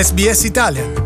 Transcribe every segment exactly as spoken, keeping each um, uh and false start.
S B S Italian.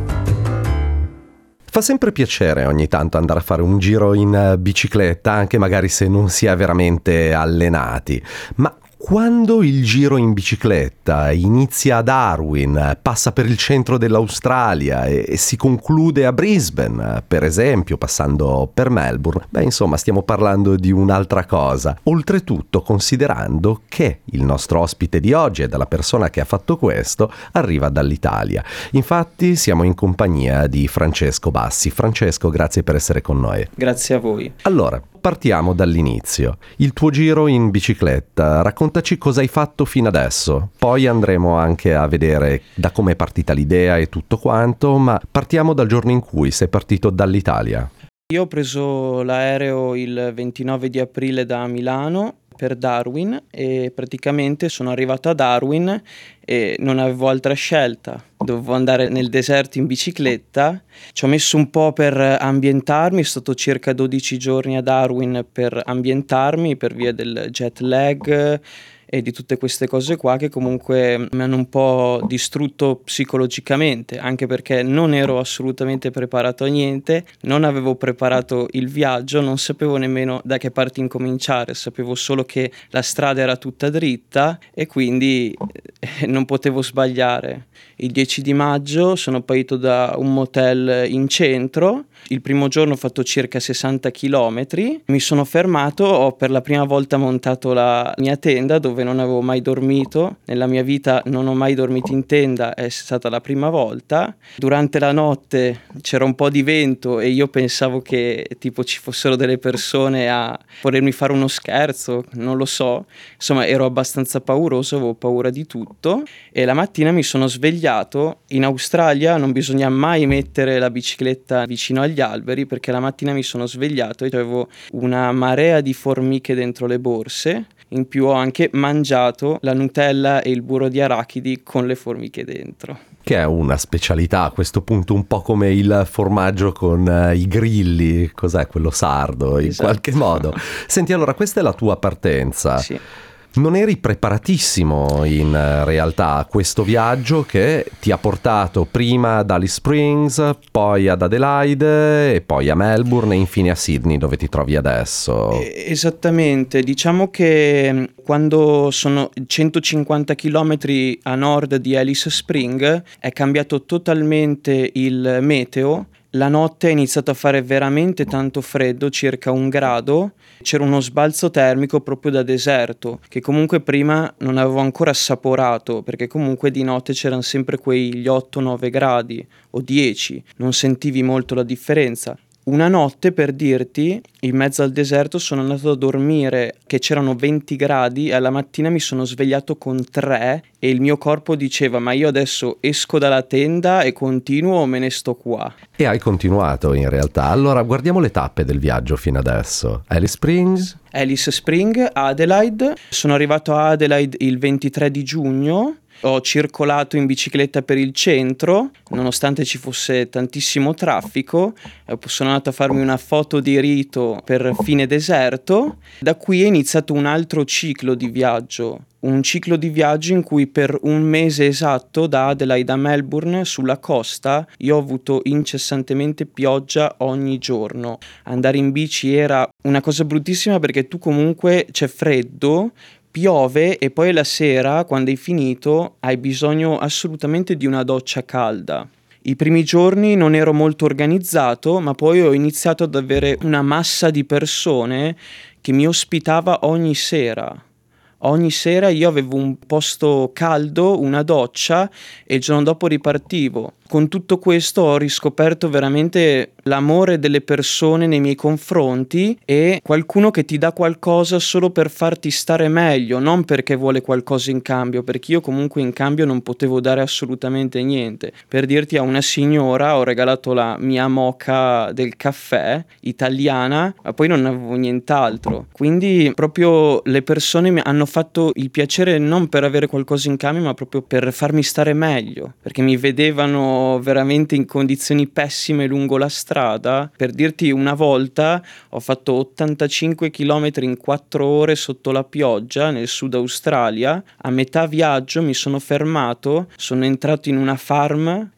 Fa sempre piacere ogni tanto andare a fare un giro in bicicletta, anche magari se non si è veramente allenati. Ma quando il giro in bicicletta inizia a Darwin, passa per il centro dell'Australia e, e si conclude a Brisbane, per esempio, passando per Melbourne, beh, insomma, stiamo parlando di un'altra cosa. Oltretutto, considerando che il nostro ospite di oggi e dalla persona che ha fatto questo arriva dall'Italia. Infatti, siamo in compagnia di Francesco Bassi. Francesco, grazie per essere con noi. Grazie a voi. Allora, partiamo dall'inizio. Il tuo giro in bicicletta, raccontaci cosa hai fatto fino adesso. Poi andremo anche a vedere da come è partita l'idea e tutto quanto, ma partiamo dal giorno in cui sei partito dall'Italia. Io ho preso l'aereo il ventinove di aprile da Milano per Darwin e praticamente sono arrivato a Darwin e non avevo altra scelta. Dovevo andare nel deserto in bicicletta. Ci ho messo un po' per ambientarmi, sono stato circa dodici giorni a Darwin per ambientarmi per via del jet lag e di tutte queste cose qua che comunque mi hanno un po' distrutto psicologicamente, anche perché non ero assolutamente preparato a niente, non avevo preparato il viaggio, non sapevo nemmeno da che parte incominciare, sapevo solo che la strada era tutta dritta e quindi eh, non potevo sbagliare. Il dieci di maggio sono partito da un motel in centro. Il primo giorno ho fatto circa sessanta chilometri, mi sono fermato, ho per la prima volta montato la mia tenda dove non avevo mai dormito, nella mia vita non ho mai dormito in tenda, è stata la prima volta. Durante la notte c'era un po' di vento e io pensavo che tipo ci fossero delle persone a volermi fare uno scherzo, non lo so, insomma ero abbastanza pauroso, avevo paura di tutto e la mattina mi sono svegliato. In Australia non bisogna mai mettere la bicicletta vicino agli alberi perché la mattina mi sono svegliato e avevo una marea di formiche dentro le borse. In più ho anche mangiato la Nutella e il burro di arachidi con le formiche dentro. Che è una specialità a questo punto, un po' come il formaggio con uh, i grilli, cos'è quello sardo, in esatto. qualche modo. Senti, allora questa è la tua partenza. Sì. Non eri preparatissimo in realtà a questo viaggio che ti ha portato prima ad Alice Springs, poi ad Adelaide e poi a Melbourne e infine a Sydney dove ti trovi adesso. Esattamente, diciamo che quando sono centocinquanta chilometri a nord di Alice Springs è cambiato totalmente il meteo. La notte è iniziato a fare veramente tanto freddo, circa un grado. C'era uno sbalzo termico proprio da deserto, che comunque prima non avevo ancora assaporato, perché comunque di notte c'erano sempre quegli otto nove gradi o dieci, non sentivi molto la differenza. Una notte, per dirti, in mezzo al deserto sono andato a dormire che c'erano venti gradi e alla mattina mi sono svegliato con tre e il mio corpo diceva ma io adesso esco dalla tenda e continuo o me ne sto qua? E hai continuato in realtà. Allora guardiamo le tappe del viaggio fino adesso. Alice Springs? Alice Springs, Adelaide. Sono arrivato a Adelaide il ventitré di giugno. Ho circolato in bicicletta per il centro, nonostante ci fosse tantissimo traffico. Sono andato a farmi una foto di rito per fine deserto. Da qui è iniziato un altro ciclo di viaggio. Un ciclo di viaggio in cui per un mese esatto, da Adelaide a Melbourne, sulla costa, io ho avuto incessantemente pioggia ogni giorno. Andare in bici era una cosa bruttissima perché tu comunque c'è freddo, piove e poi la sera, quando hai finito, hai bisogno assolutamente di una doccia calda. I primi giorni non ero molto organizzato, ma poi ho iniziato ad avere una massa di persone che mi ospitava ogni sera. Ogni sera io avevo un posto caldo, una doccia e il giorno dopo ripartivo. Con tutto questo ho riscoperto veramente l'amore delle persone nei miei confronti e qualcuno che ti dà qualcosa solo per farti stare meglio, non perché vuole qualcosa in cambio, perché io comunque in cambio non potevo dare assolutamente niente. Per dirti, a una signora ho regalato la mia moka del caffè italiana, ma poi non avevo nient'altro. Quindi proprio le persone mi hanno fatto il piacere non per avere qualcosa in cambio, ma proprio per farmi stare meglio, perché mi vedevano veramente in condizioni pessime lungo la strada. Per dirti, una volta ho fatto ottantacinque chilometri in quattro ore sotto la pioggia nel Sud Australia. A metà viaggio mi sono fermato, sono entrato in una farm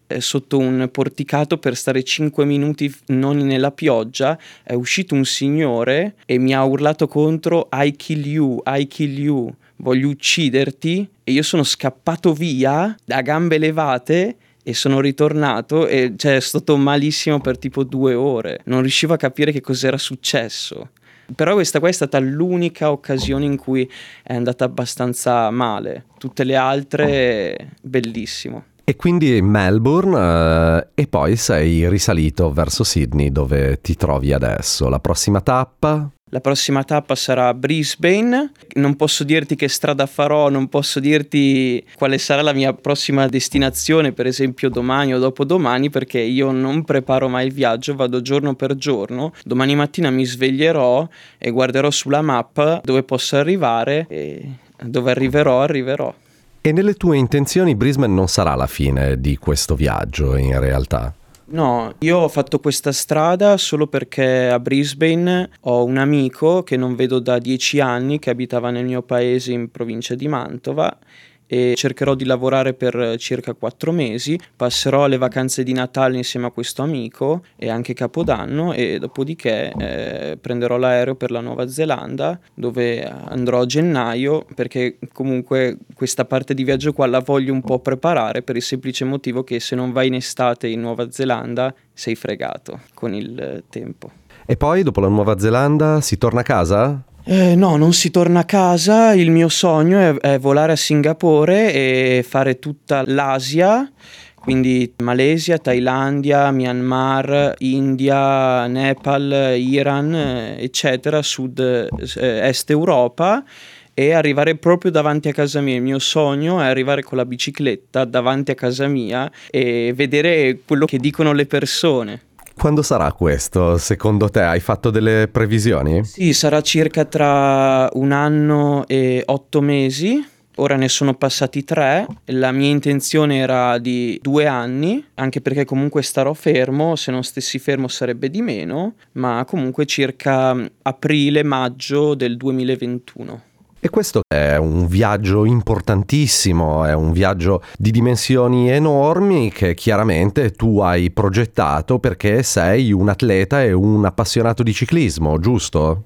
eh, sotto un porticato per stare cinque minuti non nella pioggia. È uscito un signore e mi ha urlato contro: I kill you, I kill you, voglio ucciderti, e io sono scappato via a gambe levate e sono ritornato, e cioè è stato malissimo per tipo due ore, non riuscivo a capire che cos'era successo. Però questa qua è stata l'unica occasione in cui è andata abbastanza male, tutte le altre bellissimo. E quindi Melbourne, eh, e poi sei risalito verso Sydney, dove ti trovi adesso. La prossima tappa? La prossima tappa sarà Brisbane. Non posso dirti che strada farò, non posso dirti quale sarà la mia prossima destinazione, per esempio domani o dopodomani, perché io non preparo mai il viaggio, vado giorno per giorno. Domani mattina mi sveglierò e guarderò sulla mappa dove posso arrivare, e dove arriverò, arriverò. E nelle tue intenzioni Brisbane non sarà la fine di questo viaggio, in realtà? No, io ho fatto questa strada solo perché a Brisbane ho un amico che non vedo da dieci anni, che abitava nel mio paese in provincia di Mantova, e cercherò di lavorare per circa quattro mesi. Passerò le vacanze di Natale insieme a questo amico e anche Capodanno, e dopodiché eh, prenderò l'aereo per la Nuova Zelanda, dove andrò a gennaio, perché comunque questa parte di viaggio qua la voglio un po' preparare, per il semplice motivo che se non vai in estate in Nuova Zelanda sei fregato con il tempo. E poi dopo la Nuova Zelanda si torna a casa? Eh, no, non si torna a casa. Il mio sogno è, è volare a Singapore e fare tutta l'Asia, quindi Malesia, Thailandia, Myanmar, India, Nepal, Iran, eccetera, sud, eh, est Europa, e arrivare proprio davanti a casa mia. Il mio sogno è arrivare con la bicicletta davanti a casa mia e vedere quello che dicono le persone. Quando sarà questo, secondo te? Hai fatto delle previsioni? Sì, sarà circa tra un anno e otto mesi. Ora ne sono passati tre. La mia intenzione era di due anni, anche perché comunque starò fermo. Se non stessi fermo sarebbe di meno, ma comunque circa aprile-maggio del duemilaventuno. E questo è un viaggio importantissimo, è un viaggio di dimensioni enormi che chiaramente tu hai progettato perché sei un atleta e un appassionato di ciclismo, giusto?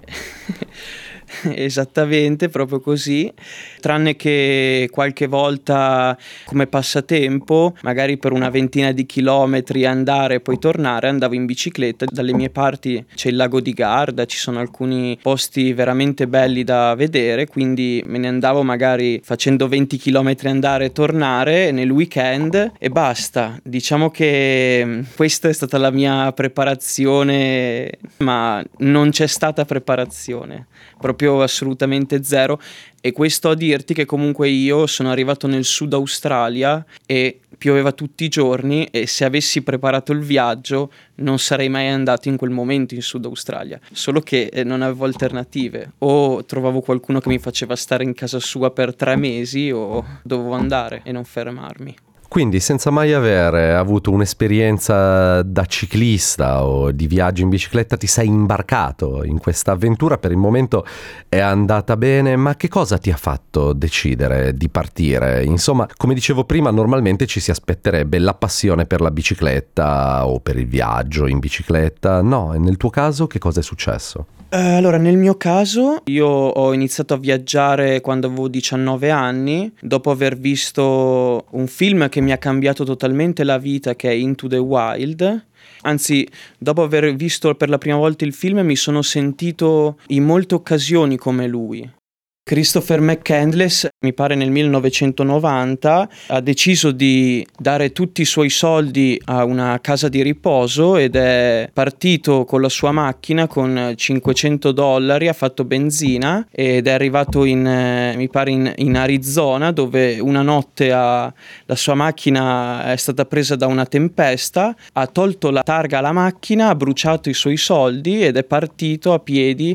Esattamente, proprio così, tranne che qualche volta come passatempo, magari per una ventina di chilometri andare e poi tornare, andavo in bicicletta. Dalle mie parti c'è il lago di Garda, ci sono alcuni posti veramente belli da vedere, quindi me ne andavo magari facendo venti chilometri andare e tornare nel weekend e basta. Diciamo che questa è stata la mia preparazione, ma non c'è stata preparazione, proprio assolutamente zero. E questo a dirti che comunque io sono arrivato nel Sud Australia e pioveva tutti i giorni, e se avessi preparato il viaggio non sarei mai andato in quel momento in Sud Australia, solo che non avevo alternative: o trovavo qualcuno che mi faceva stare in casa sua per tre mesi o dovevo andare e non fermarmi. Quindi senza mai avere avuto un'esperienza da ciclista o di viaggio in bicicletta ti sei imbarcato in questa avventura. Per il momento è andata bene, ma che cosa ti ha fatto decidere di partire? Insomma, come dicevo prima, normalmente ci si aspetterebbe la passione per la bicicletta o per il viaggio in bicicletta. No, e nel tuo caso che cosa è successo? Allora, nel mio caso io ho iniziato a viaggiare quando avevo diciannove anni, dopo aver visto un film che mi ha cambiato totalmente la vita, che è Into the Wild. Anzi, dopo aver visto per la prima volta il film mi sono sentito in molte occasioni come lui. Christopher McCandless, mi pare nel millenovecentonovanta, ha deciso di dare tutti i suoi soldi a una casa di riposo ed è partito con la sua macchina con cinquecento dollari, ha fatto benzina ed è arrivato in, eh, mi pare in, in Arizona, dove una notte ha, la sua macchina è stata presa da una tempesta, ha tolto la targa alla macchina, ha bruciato i suoi soldi ed è partito a piedi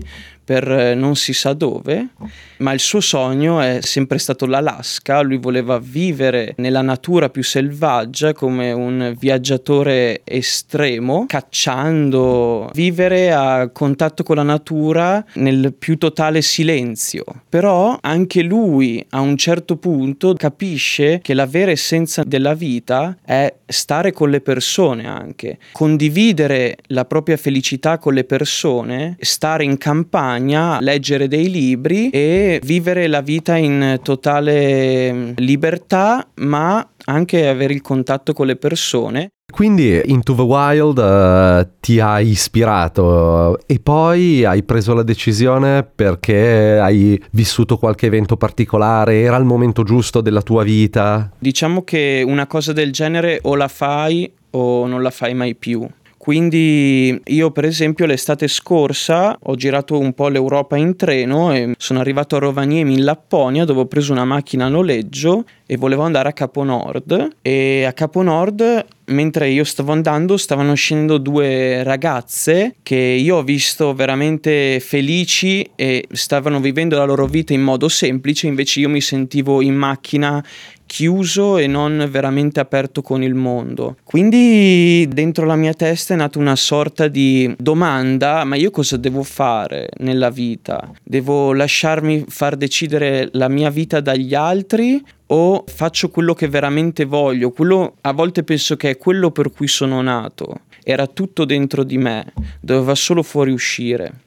per non si sa dove, ma il suo sogno è sempre stato l'Alaska. Lui voleva vivere nella natura più selvaggia come un viaggiatore estremo, cacciando, vivere a contatto con la natura nel più totale silenzio. Però anche lui a un certo punto capisce che la vera essenza della vita è stare con le persone, anche condividere la propria felicità con le persone, stare in campagna, leggere dei libri e vivere la vita in totale libertà, ma anche avere il contatto con le persone. Quindi Into the Wild uh, ti ha ispirato e poi hai preso la decisione perché hai vissuto qualche evento particolare, era il momento giusto della tua vita? Diciamo che una cosa del genere o la fai o non la fai mai più. Quindi io per esempio l'estate scorsa ho girato un po' l'Europa in treno e sono arrivato a Rovaniemi in Lapponia, dove ho preso una macchina a noleggio e volevo andare a Capo Nord. E a Capo Nord, mentre io stavo andando, stavano scendendo due ragazze che io ho visto veramente felici e stavano vivendo la loro vita in modo semplice, invece io mi sentivo in macchina chiuso e non veramente aperto con il mondo. Quindi dentro la mia testa è nata una sorta di domanda: ma io cosa devo fare nella vita? Devo lasciarmi far decidere la mia vita dagli altri o faccio quello che veramente voglio? Quello, a volte penso che è quello per cui sono nato. Era tutto dentro di me, doveva solo fuoriuscire.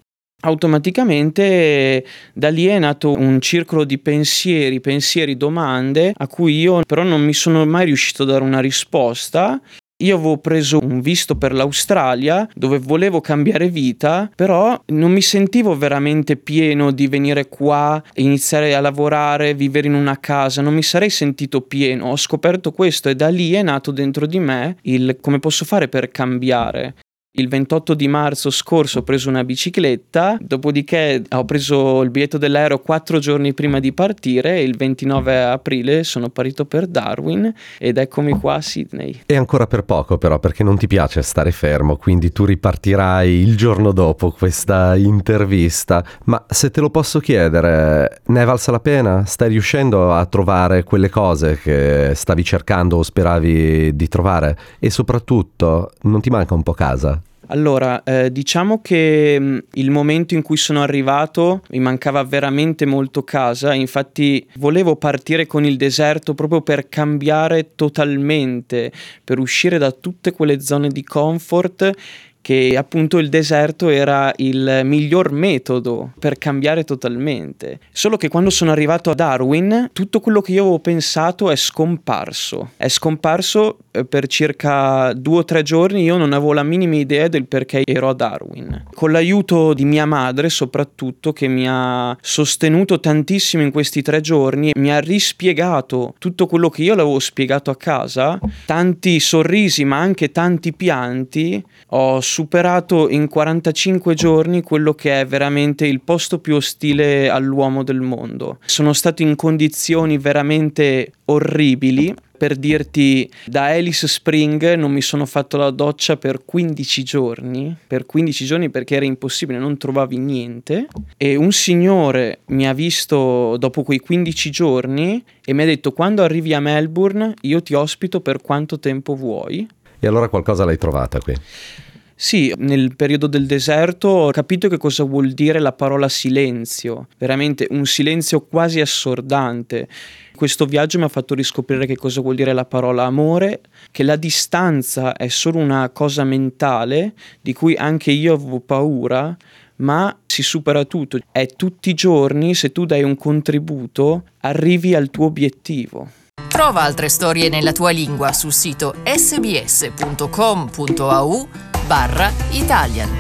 Automaticamente da lì è nato un circolo di pensieri, pensieri, domande a cui io però non mi sono mai riuscito a dare una risposta. Io avevo preso un visto per l'Australia dove volevo cambiare vita, però non mi sentivo veramente pieno di venire qua e iniziare a lavorare, vivere in una casa, non mi sarei sentito pieno. Ho scoperto questo e da lì è nato dentro di me il come posso fare per cambiare. Il ventotto di marzo scorso ho preso una bicicletta, dopodiché ho preso il biglietto dell'aereo quattro giorni prima di partire e il ventinove aprile sono partito per Darwin ed eccomi qua a Sydney. E ancora per poco però, perché non ti piace stare fermo, quindi tu ripartirai il giorno dopo questa intervista. Ma se te lo posso chiedere, ne è valsa la pena? Stai riuscendo a trovare quelle cose che stavi cercando o speravi di trovare? E soprattutto, non ti manca un po' casa? Allora, eh, diciamo che mh, il momento in cui sono arrivato mi mancava veramente molto casa, infatti volevo partire con il deserto proprio per cambiare totalmente, per uscire da tutte quelle zone di comfort, che appunto il deserto era il miglior metodo per cambiare totalmente. Solo che quando sono arrivato a Darwin tutto quello che io avevo pensato è scomparso. È scomparso eh, per circa due o tre giorni. Io non avevo la minima idea del perché ero a Darwin. Con l'aiuto di mia madre soprattutto, che mi ha sostenuto tantissimo in questi tre giorni, mi ha rispiegato tutto quello che io l'avevo spiegato a casa, tanti sorrisi ma anche tanti pianti. Ho superato in quarantacinque giorni quello che è veramente il posto più ostile all'uomo del mondo. Sono stato in condizioni veramente orribili. Per dirti, da Alice Spring non mi sono fatto la doccia per quindici giorni, per quindici giorni perché era impossibile, non trovavi niente. E un signore mi ha visto dopo quei quindici giorni e mi ha detto: quando arrivi a Melbourne io ti ospito per quanto tempo vuoi. E allora qualcosa l'hai trovata qui? Sì, nel periodo del deserto ho capito che cosa vuol dire la parola silenzio, veramente un silenzio quasi assordante. Questo viaggio mi ha fatto riscoprire che cosa vuol dire la parola amore, che la distanza è solo una cosa mentale di cui anche io avevo paura, ma si supera tutto. È tutti i giorni, se tu dai un contributo, arrivi al tuo obiettivo. Trova altre storie nella tua lingua sul sito sbs punto com punto a u barra Italian.